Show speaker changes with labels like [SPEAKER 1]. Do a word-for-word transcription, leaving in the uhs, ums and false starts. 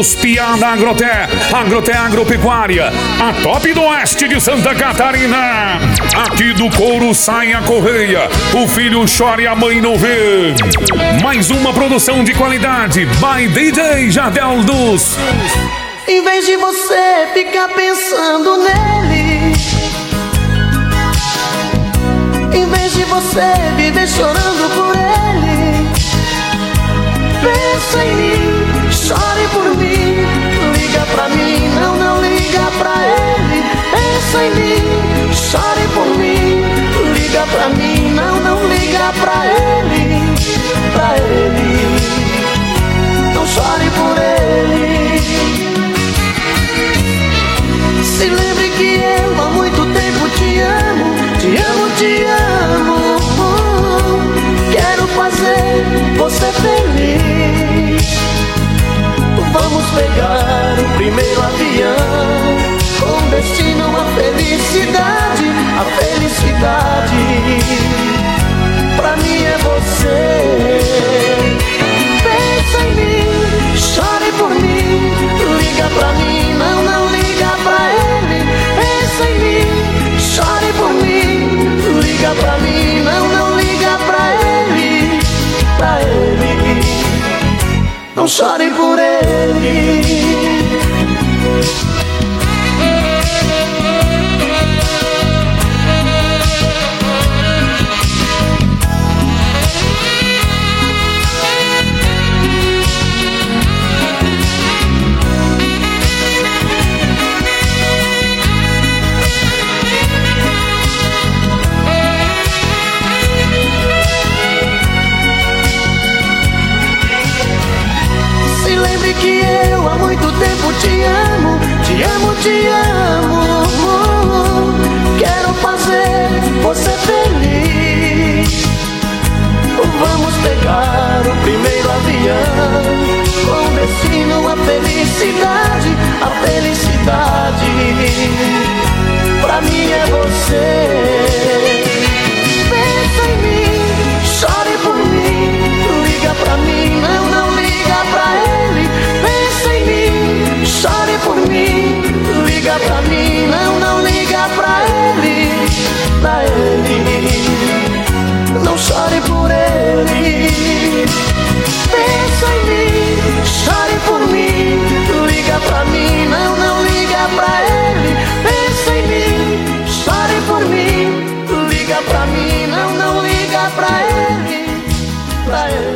[SPEAKER 1] Os Piá da Agroté, Agroté Agropecuária, a top do oeste de Santa Catarina. Aqui do couro sai a correia, o filho chora e a mãe não vê. Mais uma produção de qualidade by D J Jardel dos.
[SPEAKER 2] Em vez de você ficar pensando nele, em vez de você viver chorando por ele, pensa em mim, chore por mim, liga pra mim, não, não liga pra ele. Pensa em mim, chore por mim, liga pra mim, não, não liga pra ele, pra ele, não chore por ele. Se lembre que eu há muito tempo te amo, te amo, te amo. Quero fazer você feliz. Vamos pegar o primeiro avião, com destino à felicidade, a felicidade. Pra mim é você. Pensa em mim, chore por mim, liga pra mim, não, não liga pra ele. Pensa em mim, chore por mim, liga pra mim, não, não liga pra ele, pra ele, não chore por ele. Que eu há muito tempo te amo, te amo, te amo. Quero fazer você feliz. Vamos pegar o primeiro avião, com destino à felicidade, a felicidade. Pra mim é você. Pensa em mim, chore por mim, liga pra mim, não, não liga pra ele. Pensa em mim, chore por mim, liga pra mim, não, não liga pra ele, pra ele, não chore por ele. Pensa em mim, chore por mim, liga pra mim, não, não liga pra ele. Pensa em mim, chore por mim, liga pra mim, não, não liga pra ele, pra ele.